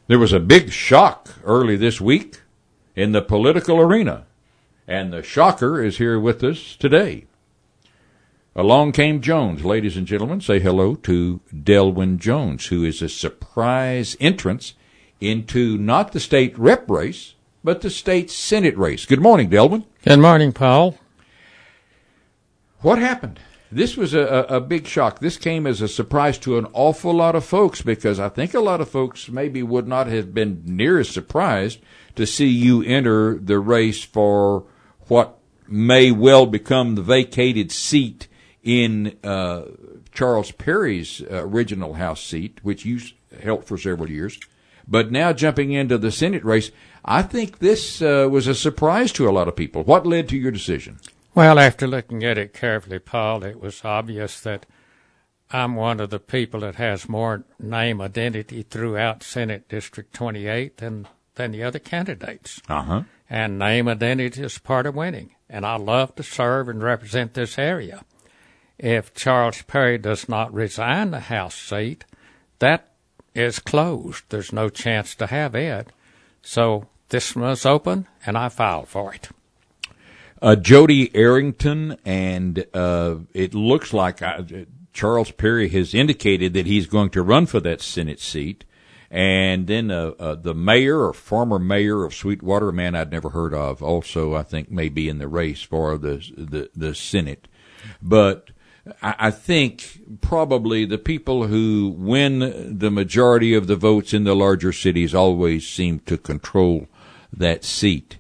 There was a big shock early this week in the political arena, and the shocker is here with us today. Along came Jones. Ladies and gentlemen, say hello to Delwyn Jones, who is a surprise entrance into not the state rep race, but the state Senate race. Good morning, Delwyn. Good morning, Paul. What happened? This was a big shock. This came as a surprise to an awful lot of folks, because I think a lot of folks maybe would not have been near as surprised to see you enter the race for what may well become the vacated seat in Charles Perry's original House seat, which you held for several years. But now jumping into the Senate race, I think this was a surprise to a lot of people. What led to your decision? Well, after looking at it carefully, Paul, it was obvious that I'm one of the people that has more name identity throughout Senate District 28 than the other candidates. Uh-huh. And name identity is part of winning. And I love to serve and represent this area. If Charles Perry does not resign the House seat, that is closed. There's no chance to have it. So this one was open, and I filed for it. Jody Arrington, and it looks like Charles Perry has indicated that he's going to run for that Senate seat. And then the mayor or former mayor of Sweetwater, a man I'd never heard of, also I think may be in the race for the Senate. But I think probably the people who win the majority of the votes in the larger cities always seem to control that seat.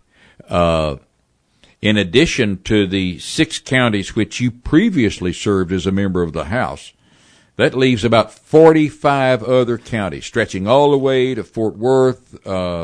In addition to the 6 counties which you previously served as a member of the House, that leaves about 45 other counties, stretching all the way to Fort Worth,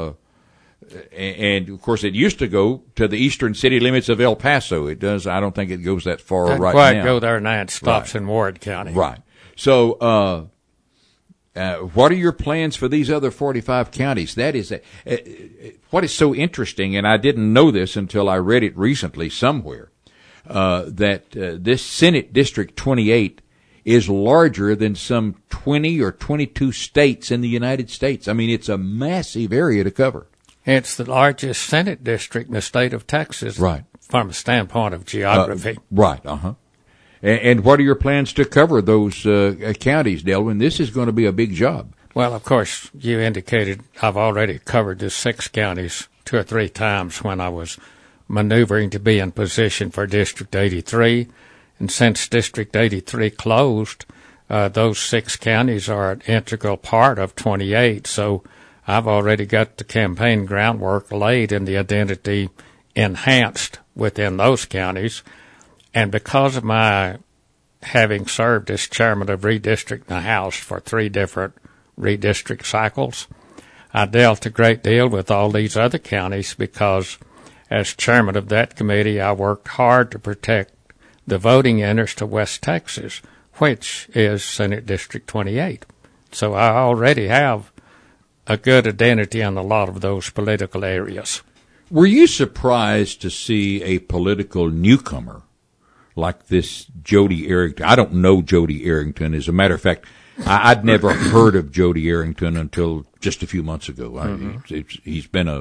and of course it used to go to the eastern city limits of El Paso. It does. I don't think it goes that far Doesn't right quite now. Go there now. It stops Right. in Ward County. Right. So, what are your plans for these other 45 counties? That is what is so interesting, and I didn't know this until I read it recently somewhere, that this Senate District 28 is larger than some 20 or 22 states in the United States. I mean, it's a massive area to cover. It's the largest Senate district in the state of Texas, Right. From a standpoint of geography. Right, uh-huh. And what are your plans to cover those counties, Delwyn? This is going to be a big job. Well, of course, you indicated I've already covered the 6 counties 2 or 3 times when I was maneuvering to be in position for District 83. And since District 83 closed, those 6 counties are an integral part of 28. So I've already got the campaign groundwork laid and the identity enhanced within those counties. And because of my having served as chairman of redistricting the House for 3 different redistrict cycles, I dealt a great deal with all these other counties because as chairman of that committee, I worked hard to protect the voting interest of West Texas, which is Senate District 28. So I already have a good identity in a lot of those political areas. Were you surprised to see a political newcomer like this Jody Arrington? I don't know Jody Arrington. As a matter of fact, I'd never heard of Jody Arrington until just a few months ago. Mm-hmm. He's been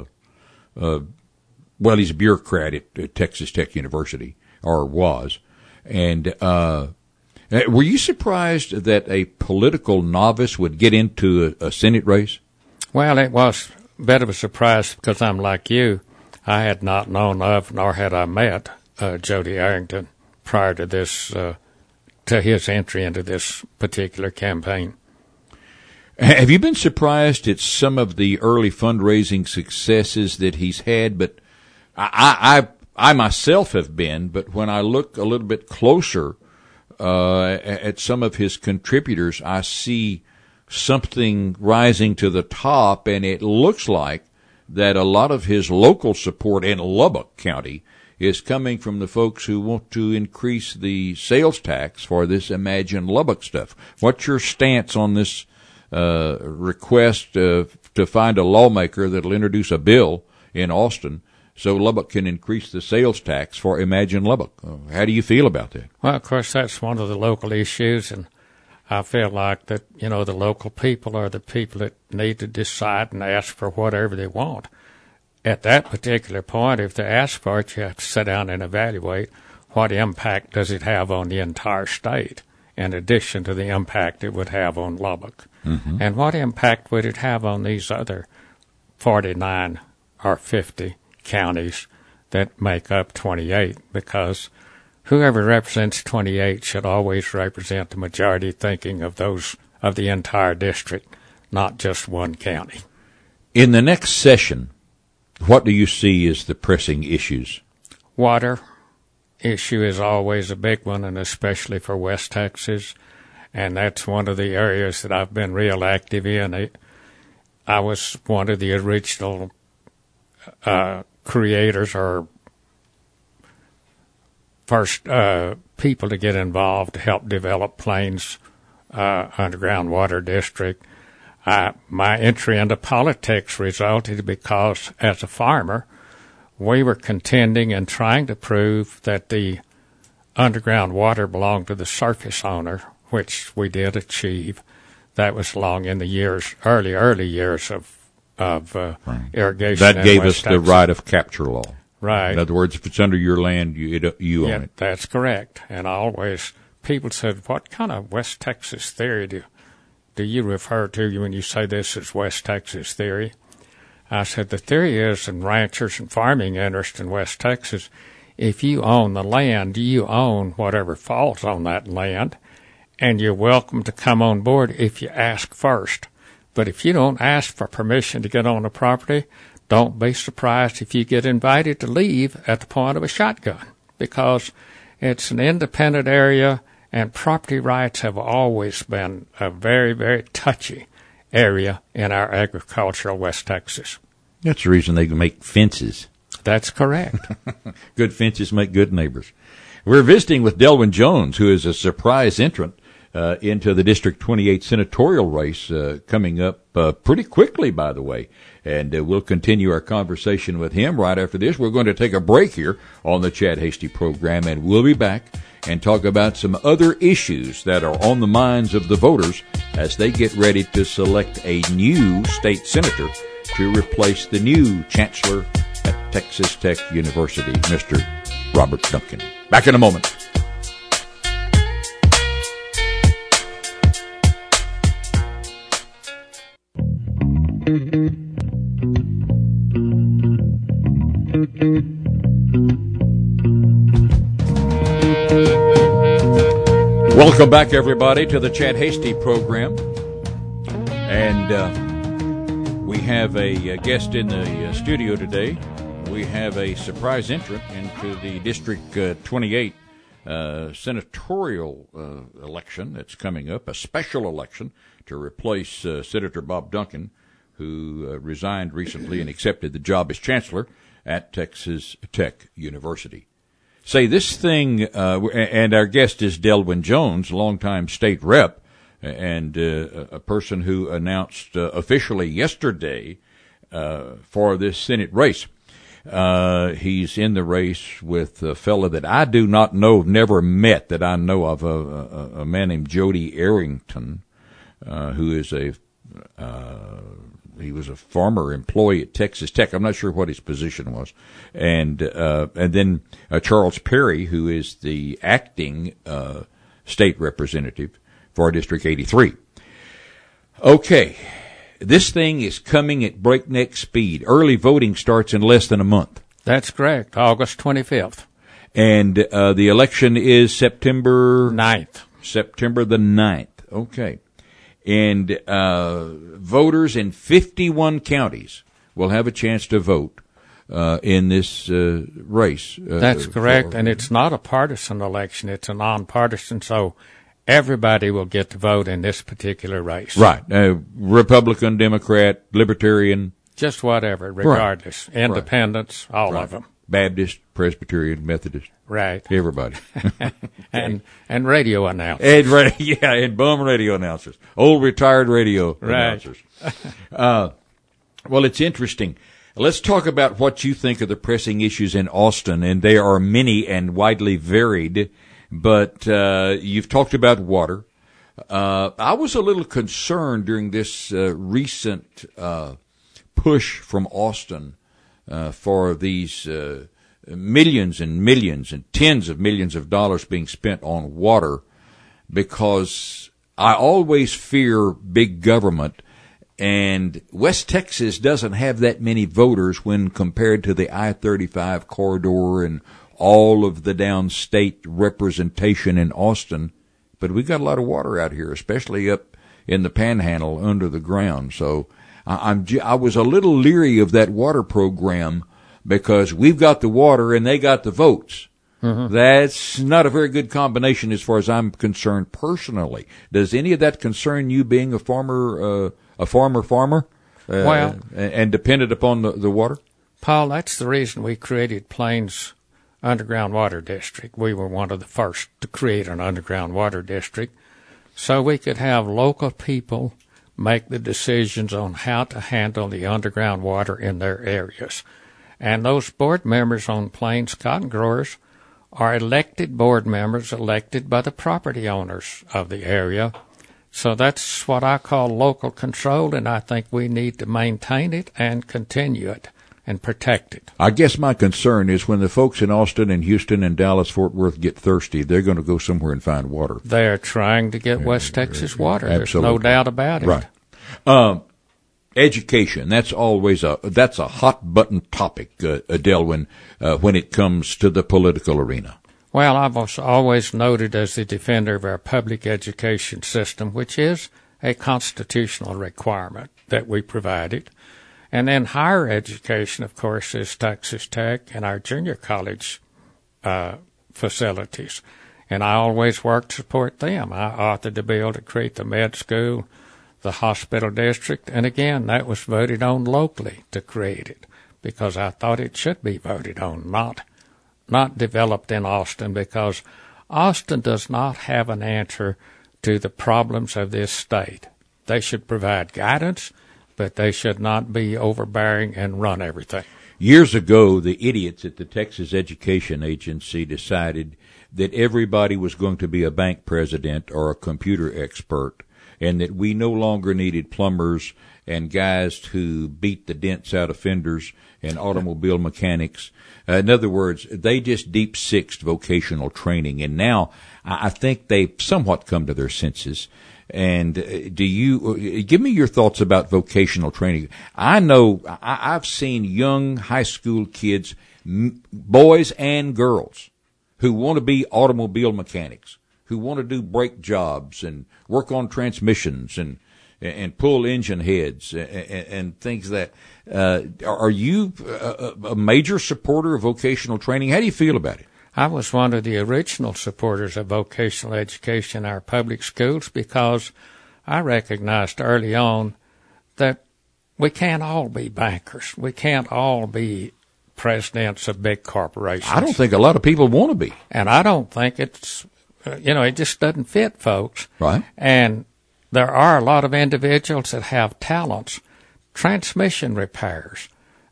he's a bureaucrat at Texas Tech University, or was. And were you surprised that a political novice would get into a Senate race? Well, it was a bit of a surprise because I'm like you. I had not known of, nor had I met Jody Arrington prior to this, to his entry into this particular campaign. Have you been surprised at some of the early fundraising successes that he's had? But I myself have been, but when I look a little bit closer at some of his contributors, I see something rising to the top, and it looks like that a lot of his local support in Lubbock County is coming from the folks who want to increase the sales tax for this Imagine Lubbock stuff. What's your stance on this request to find a lawmaker that will introduce a bill in Austin so Lubbock can increase the sales tax for Imagine Lubbock? How do you feel about that? Well, of course, that's one of the local issues, and I feel like that, the local people are the people that need to decide and ask for whatever they want. At that particular point, if they ask for it, you have to sit down and evaluate what impact does it have on the entire state, in addition to the impact it would have on Lubbock. Mm-hmm. And what impact would it have on these other 49 or 50 counties that make up 28? Because whoever represents 28 should always represent the majority thinking of the entire district, not just one county. In the next session, what do you see as the pressing issues? Water issue is always a big one, and especially for West Texas, and that's one of the areas that I've been real active in. I was one of the original creators or first people to get involved to help develop Plains Underground Water District. My entry into politics resulted because, as a farmer, we were contending and trying to prove that the underground water belonged to the surface owner, which we did achieve. That was long in the early years of irrigation. That gave us the right of capture law. Right. In other words, if it's under your land, you own it. That's correct. And always people said, what kind of West Texas theory do you refer to when you say this is West Texas theory? I said, the theory is in ranchers and farming interest in West Texas, if you own the land, you own whatever falls on that land, and you're welcome to come on board if you ask first. But if you don't ask for permission to get on the property, don't be surprised if you get invited to leave at the point of a shotgun, because it's an independent area, and property rights have always been a very, very touchy area in our agricultural West Texas. That's the reason they make fences. That's correct. Good fences make good neighbors. We're visiting with Delwyn Jones, who is a surprise entrant into the District 28 senatorial race coming up pretty quickly, by the way. And we'll continue our conversation with him right after this. We're going to take a break here on the Chad Hasty program, and we'll be back and talk about some other issues that are on the minds of the voters as they get ready to select a new state senator to replace the new chancellor at Texas Tech University, Mr. Robert Duncan. Back in a moment. Welcome back, everybody, to the Chad Hasty program. And we have a guest in the studio today. We have a surprise entrant into the District 28 senatorial election that's coming up, a special election to replace Senator Bob Duncan, who resigned recently and accepted the job as chancellor at Texas Tech University. Say, this thing, and our guest is Delwyn Jones, longtime state rep, and a person who announced officially yesterday for this Senate race. He's in the race with a fellow that I do not know, never met, that I know of, a man named Jody Arrington, who is he was a former employee at Texas Tech. I'm not sure what his position was. And then Charles Perry, who is the acting state representative for District 83. Okay. This thing is coming at breakneck speed. Early voting starts in less than a month. That's correct. August 25th. And the election is September 9th. September the 9th. Okay. And voters in 51 counties will have a chance to vote in this race. That's correct, and it's not a partisan election. It's a nonpartisan, so everybody will get to vote in this particular race. Right. Republican, Democrat, Libertarian. Just whatever, regardless. Right. Independents, all right. of them. Baptist, Presbyterian, Methodist. Right. Everybody. and radio announcers. And bum radio announcers. Old retired radio announcers. Well, it's interesting. Let's talk about what you think of the pressing issues in Austin, and they are many and widely varied, but you've talked about water. I was a little concerned during this recent push from Austin for these millions and millions and tens of millions of dollars being spent on water, because I always fear big government, and West Texas doesn't have that many voters when compared to the I-35 corridor and all of the downstate representation in Austin. But we got a lot of water out here, especially up in the Panhandle under the ground. So I was a little leery of that water program, because we've got the water and they got the votes. Mm-hmm. That's not a very good combination as far as I'm concerned personally. Does any of that concern you, being a farmer, Well, and dependent upon the water? Paul, that's the reason we created Plains Underground Water District. We were one of the first to create an underground water district, so we could have local people make the decisions on how to handle the underground water in their areas. And those board members on Plains Cotton Growers are elected board members, elected by the property owners of the area. So that's what I call local control, and I think we need to maintain it and continue it and protect it. I guess my concern is when the folks in Austin and Houston and Dallas, Fort Worth get thirsty, they're going to go somewhere and find water. They're trying to get West Texas water. Absolutely. There's no doubt about it. Right. Education, that's always that's a hot button topic, Adele, when it comes to the political arena. Well, I've always noted as the defender of our public education system, which is a constitutional requirement that we provided. And then higher education, of course, is Texas Tech and our junior college facilities. And I always work to support them. I authored the bill to create the med school, the hospital district, and again, that was voted on locally to create it, because I thought it should be voted on, not developed in Austin, because Austin does not have an answer to the problems of this state. They should provide guidance, but they should not be overbearing and run everything. Years ago, the idiots at the Texas Education Agency decided that everybody was going to be a bank president or a computer expert, and that we no longer needed plumbers and guys who beat the dents out of fenders and automobile mechanics. In other words, they just deep-sixed vocational training, and now I think they've somewhat come to their senses. And do you give me your thoughts about vocational training? I know I've seen young high school kids, boys and girls, who want to be automobile mechanics, who want to do brake jobs and work on transmissions and pull engine heads and things that. Are you a major supporter of vocational training? How do you feel about it? I was one of the original supporters of vocational education in our public schools, because I recognized early on that we can't all be bankers. We can't all be presidents of big corporations. I don't think a lot of people want to be. And I don't think it's, it just doesn't fit, folks. Right. And there are a lot of individuals that have talents. Transmission repairs.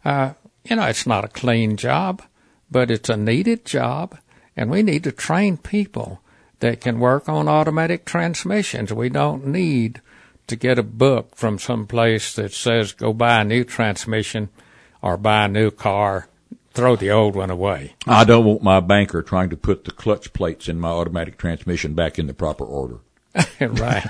It's not a clean job, but it's a needed job, and we need to train people that can work on automatic transmissions. We don't need to get a book from some place that says go buy a new transmission or buy a new car, throw the old one away. I don't want my banker trying to put the clutch plates in my automatic transmission back in the proper order. Right.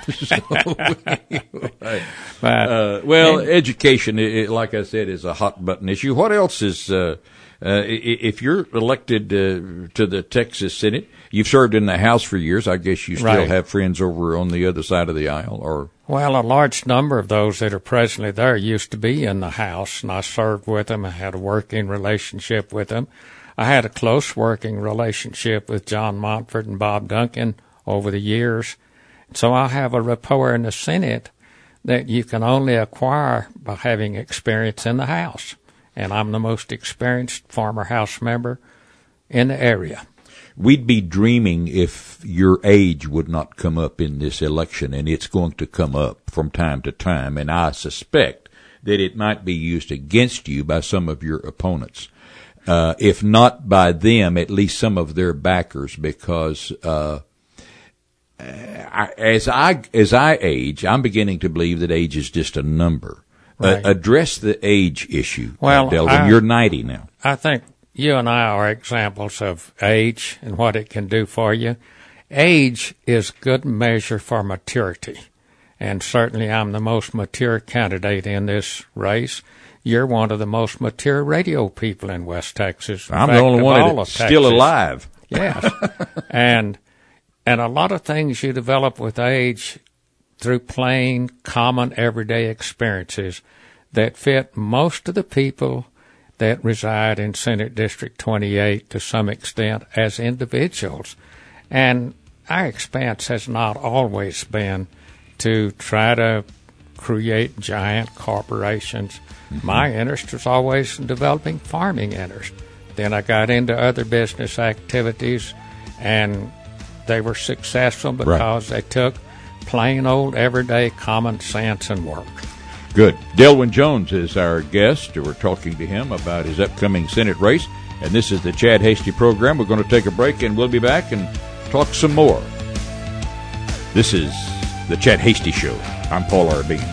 Education, like I said, is a hot button issue. What else is, if you're elected to the Texas Senate, you've served in the House for years. I guess you still have friends over on the other side of the aisle, or? Well, a large number of those that are presently there used to be in the House, and I served with them. I had a working relationship with them. I had a close working relationship with John Montford and Bob Duncan over the years. So I have a rapport in the Senate that you can only acquire by having experience in the House. And I'm the most experienced former House member in the area. We'd be dreaming if your age would not come up in this election, and it's going to come up from time to time, and I suspect that it might be used against you by some of your opponents. If not by them, at least some of their backers, because as I age, I'm beginning to believe that age is just a number. Right. Address the age issue. Well, Delvin, you're 90 now. I think you and I are examples of age and what it can do for you. Age is good measure for maturity, and certainly I'm the most mature candidate in this race. You're one of the most mature radio people in West Texas. I'm the only one that's still alive. Yes, and a lot of things you develop with age through plain, common, everyday experiences that fit most of the people that reside in Senate District 28 to some extent as individuals. And our expense has not always been to try to create giant corporations. Mm-hmm. My interest was always in developing farming interest. Then I got into other business activities, and they were successful because they took plain old everyday common sense and work. Good. Delwyn Jones is our guest. We're talking to him about his upcoming Senate race, and this is the Chad Hasty program. We're going to take a break, and we'll be back and talk some more. This is the Chad Hasty Show. I'm Paul R. Bean.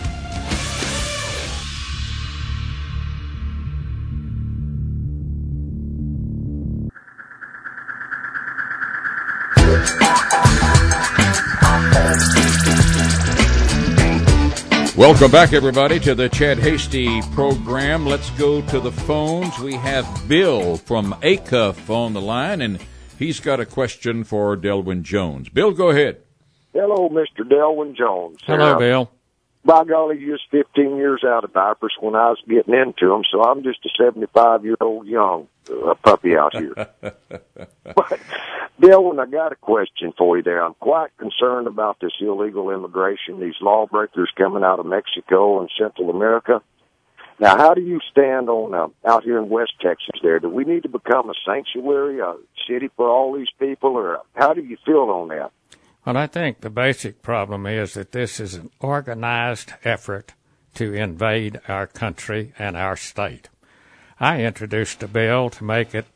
Welcome back, everybody, to the Chad Hasty program. Let's go to the phones. We have Bill from Acuff on the line, and he's got a question for Delwyn Jones. Bill, go ahead. Hello, Mr. Delwyn Jones. Hello, Bill. By golly, you was 15 years out of diapers when I was getting into them, so I'm just a 75-year-old young puppy out here. But, Delwyn, I got a question for you there. I'm quite concerned about this illegal immigration, these lawbreakers coming out of Mexico and Central America. Now, how do you stand on out here in West Texas there? Do we need to become a sanctuary, a city for all these people, or how do you feel on that? Well, I think the basic problem is that this is an organized effort to invade our country and our state. I introduced a bill to make it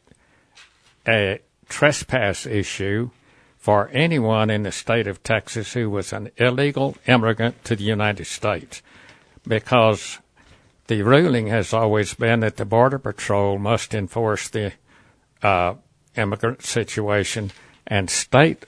a trespass issue for anyone in the state of Texas who was an illegal immigrant to the United States, because the ruling has always been that the Border Patrol must enforce the immigrant situation, and state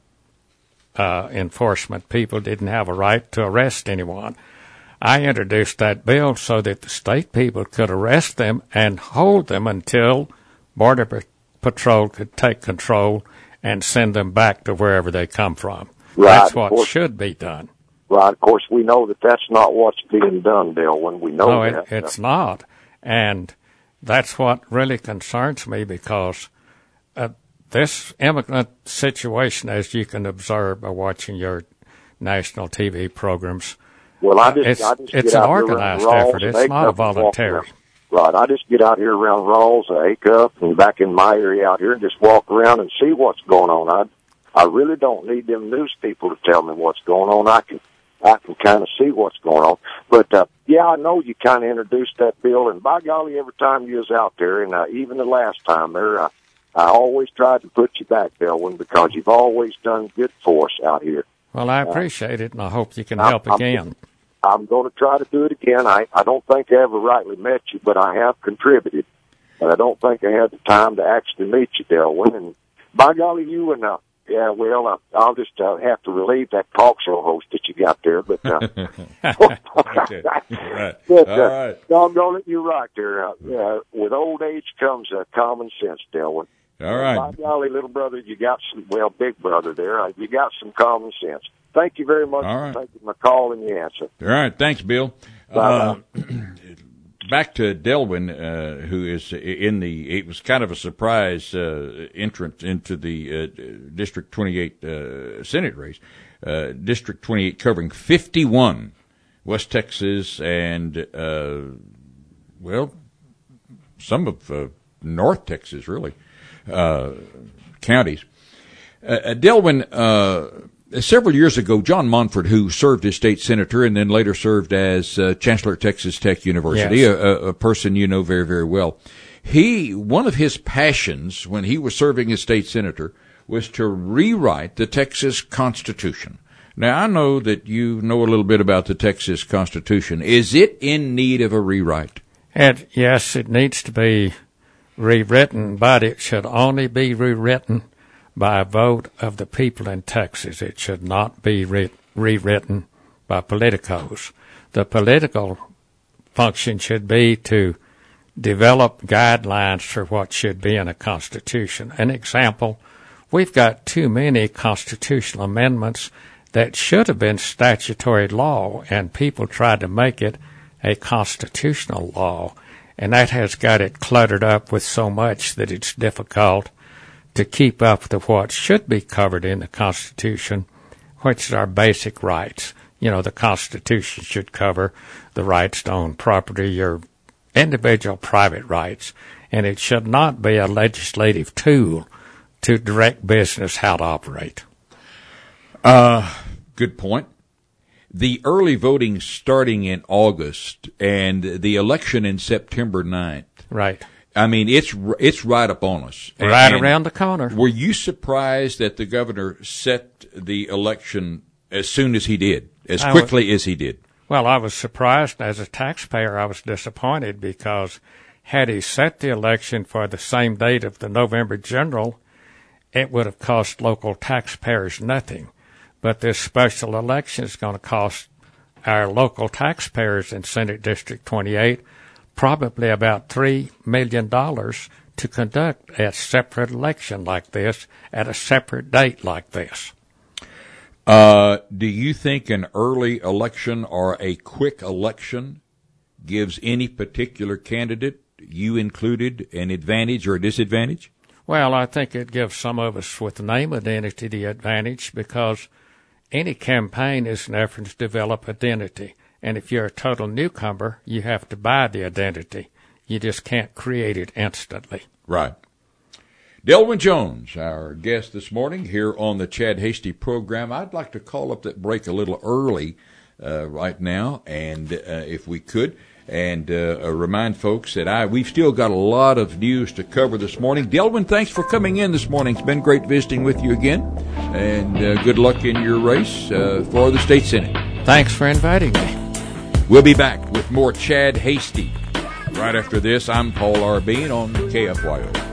enforcement people didn't have a right to arrest anyone. I introduced that bill so that the state people could arrest them and hold them until Border Patrol could take control and send them back to wherever they come from. Right, that's what should be done. Right. Of course, we know that that's not what's being done, Bill, when we know that. No, it's not. And that's what really concerns me, because this immigrant situation, as you can observe by watching your national TV programs, well, it's an organized effort. It's not a voluntary. Right. I just get out here around Rawls, Acuff, and back in my area out here and just walk around and see what's going on. I really don't need them news people to tell me what's going on. I can kind of see what's going on. But, yeah, I know you kind of introduced that bill, and by golly, every time you was out there, and even the last time there, I always tried to put you back, Delwyn, because you've always done good for us out here. Well, I appreciate it, and I hope you can help again. I'm going to try to do it again. I don't think I ever rightly met you, but I have contributed. But I don't think I had the time to actually meet you, Delwyn. And by golly, you and yeah, well, I'll just have to relieve that talk show host that you got there. But okay. Right. But, all right. Doggone it, you're right there. With old age comes common sense, Delwyn. All right. By golly, little brother, you got some, well, big brother there, you got some common sense. Thank you very much for taking my call and the answer. All right. Thanks, Bill. Back to Delwyn, who is it was kind of a surprise entrance into the District 28 Senate race. District 28 covering 51 West Texas and, some of North Texas, really, counties. Delwyn, several years ago, John Monfort, who served as state senator and then later served as chancellor at Texas Tech University, yes, a person you know very, very well, one of his passions when he was serving as state senator was to rewrite the Texas Constitution. Now, I know that you know a little bit about the Texas Constitution. Is it in need of a rewrite? Yes, it needs to be rewritten, but it should only be rewritten by a vote of the people in Texas. It should not be rewritten by politicos. The political function should be to develop guidelines for what should be in a constitution. An example, we've got too many constitutional amendments that should have been statutory law, and people tried to make it a constitutional law, and that has got it cluttered up with so much that it's difficult to keep up with what should be covered in the Constitution, which is our basic rights. You know, the Constitution should cover the rights to own property, your individual private rights, and it should not be a legislative tool to direct business how to operate. Good point. The early voting starting in August and the election in September 9th. Right. I mean, it's right up on us. Right around the corner. Were you surprised that the governor set the election as soon as he did, as quickly as he did? Well, I was surprised. As a taxpayer, I was disappointed because had he set the election for the same date of the November general, it would have cost local taxpayers nothing. But this special election is going to cost our local taxpayers in Senate District 28 probably about $3 million to conduct a separate election like this at a separate date like this. Do you think an early election or a quick election gives any particular candidate, you included, an advantage or a disadvantage? Well, I think it gives some of us with name identity the advantage because any campaign is an effort to develop identity. And if you're a total newcomer, you have to buy the identity. You just can't create it instantly. Right. Delwyn Jones, our guest this morning here on the Chad Hasty program. I'd like to call up that break a little early right now, and if we could, and remind folks that we've still got a lot of news to cover this morning. Delwyn, thanks for coming in this morning. It's been great visiting with you again, and good luck in your race for the state senate. Thanks for inviting me. We'll be back with more Chad Hasty. Right after this, I'm Paul Arbeen on KFYO.